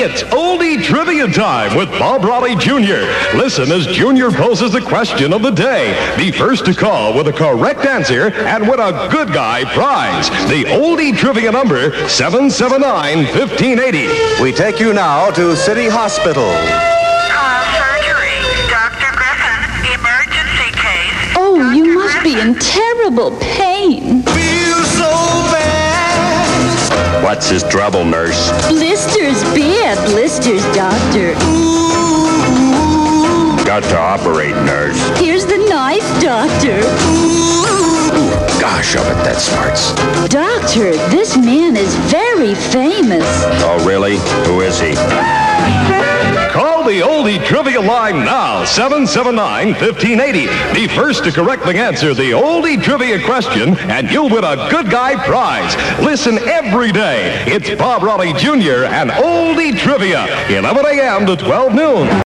It's Oldie Trivia Time with Bob Raleigh Jr. Listen as Junior poses the question of the day. Be first to call with a correct answer and win a good guy prize. The Oldie Trivia number, 779-1580. We take you now to City Hospital. Surgery. Dr. Griffin, emergency case. Oh, you must be in terrible pain. Feel so bad. What's his trouble, nurse? Blisters, bad blisters, doctor. Got to operate, nurse. Here's the knife, doctor. Gosh, I bet that smarts. Doctor, this man is very famous. Oh, really? Who is he? Call the Oldie Trivia line now, 779-1580. Be first to correctly answer the Oldie Trivia question, and you'll win a good guy prize. Listen every day. It's Bob Raleigh Jr. and Oldie Trivia, 11 a.m. to 12 noon.